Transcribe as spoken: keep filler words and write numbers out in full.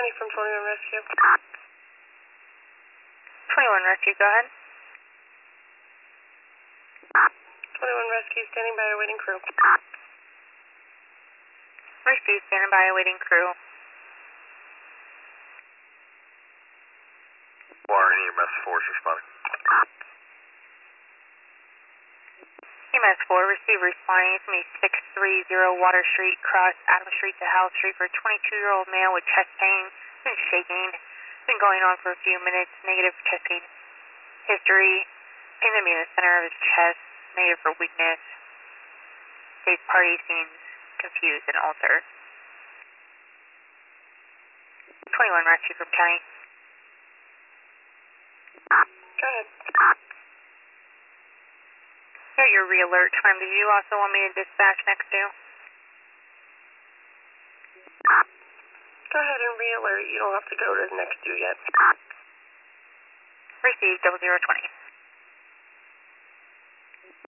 County from twenty-one Rescue. twenty-one Rescue, go ahead. twenty-one Rescue, standing by awaiting crew. Rescue, standing by awaiting crew. Warren, E M S four is responding. E M S four, receive responding to me six three zero Water Street, cross Adams Street to Howell Street for a twenty-two-year-old male with chest pain, been shaking, been going on for a few minutes, negative chest pain history, pain to be in the center of his chest, negative for weakness. Today's party seems confused and altered. twenty-one Rescue from County. Go ahead. Got your re-alert time. Did you also want me to dispatch next to? Go ahead and re-alert. You don't have to go to the next two yet. Receive double zero twenty.